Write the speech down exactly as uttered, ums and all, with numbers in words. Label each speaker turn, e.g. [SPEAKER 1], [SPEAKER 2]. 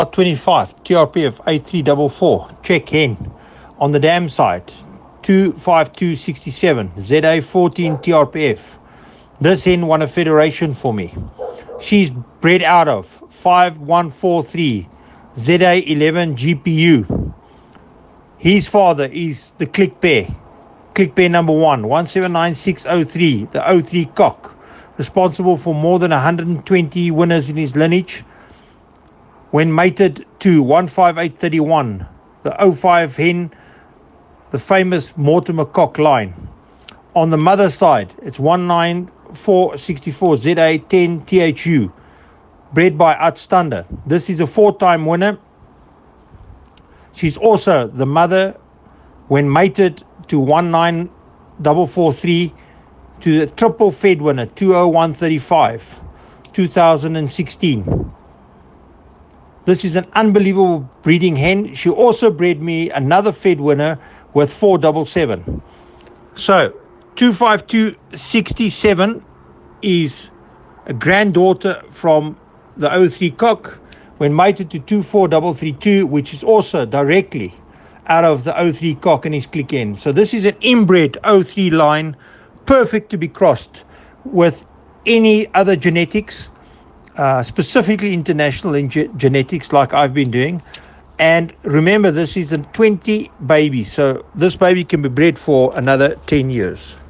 [SPEAKER 1] twenty-five, T R P F eight three four four, check hen. On the dam side, two five two six seven, Z A fourteen T R P F. This hen won a federation for me. She's bred out of five one four three, Z A eleven G P U. His father is the click pair. Click pair number one, one seven nine six oh three, the oh three cock, responsible for more than one hundred twenty winners in his lineage. When mated to one five eight three one, the oh five hen, the famous Mortimer cock line. On the mother side, it's one nine four six four Z A ten T H U, bred by Uitstander. This is a four-time winner. She's also the mother, when mated to one nine four four three, to the triple fed winner two oh one three five, two thousand sixteen. This is an unbelievable breeding hen. She also bred me another fed winner with four seven seven. So two five two six seven is a granddaughter from the oh three cock, when mated to two four three three two, which is also directly out of the oh three cock and his click end. So this is an inbred oh three line, perfect to be crossed with any other genetics, uh, specifically international in ge- genetics like I've been doing. And remember, this is a twenty baby, so this baby can be bred for another ten years.